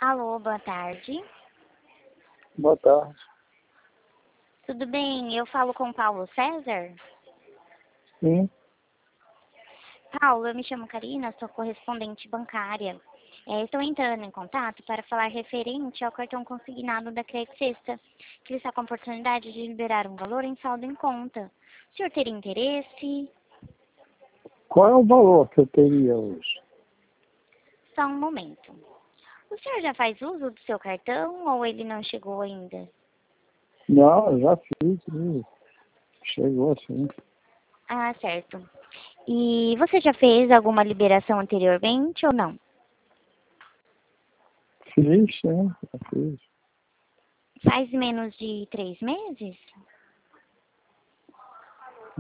Alô, boa tarde. Boa tarde. Tudo bem? Eu falo com Paulo César? Sim, Paulo, eu me chamo Karina, sou correspondente bancária. Estou entrando em contato para falar referente ao cartão consignado da Crédito Sexta, que está com a oportunidade de liberar um valor em saldo em conta. O senhor teria interesse? qual é o valor que eu teria hoje? Só um momento. O senhor já faz uso do seu cartão ou ele não chegou ainda? Não, eu já fiz isso. Chegou sim. Ah, certo. E você já fez alguma liberação anteriormente ou não? Fiz, sim, já fiz. Faz menos de 3 meses?